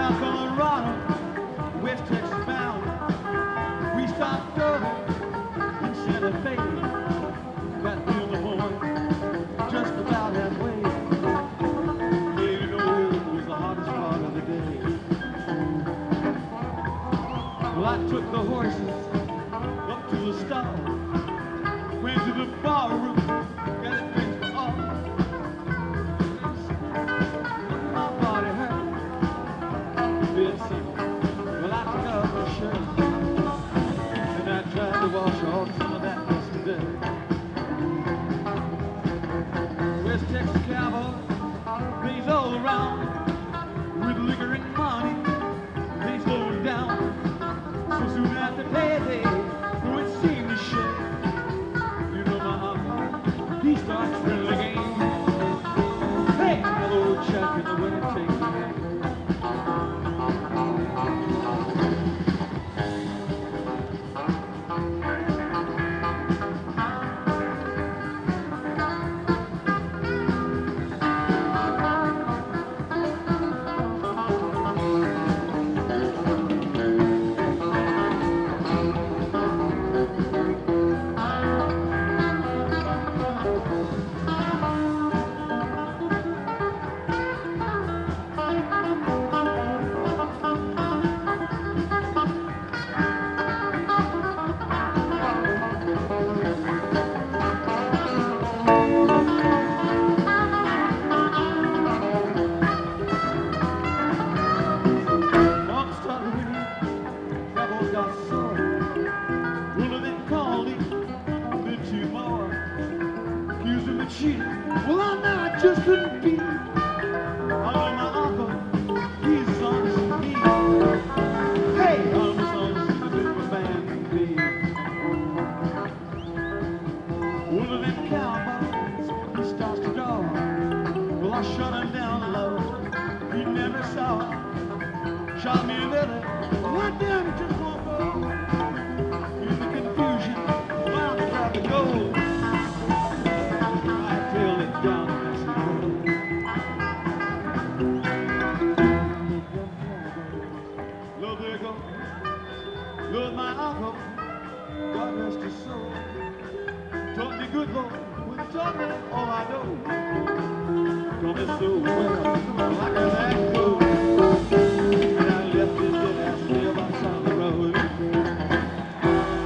South Colorado, West Texas bound. We stopped over in Santa Fe. Got to the point just about halfway. Yeah, you know, it was the hottest part of the day. Well, I took the horses up to the stall, went to the bar room, got a drink for all. My body hurt, feel sick. Well, I took off my shirt and I tried to wash off some of that yesterday. West Texas cowboy, things all around with liquor and money. They slowed down so soon after payday. Oh, it seemed to shake. You know my uncle, he starts friendly game. Hey, that old chuck in the winter takes me in. Well, I know I just couldn't be. I know my uncle, he's as honest as me. Hey, I'm as honest as a man can be. One of them cowboys, he starts to draw. Well, I shut him down low, he never saw. Shot me a letter, one down, he just won't go. In the confusion, well, I tried to go. Lord, my uncle, God rest his soul, taught me good Lord, when he taught me all I know. Taught me so well,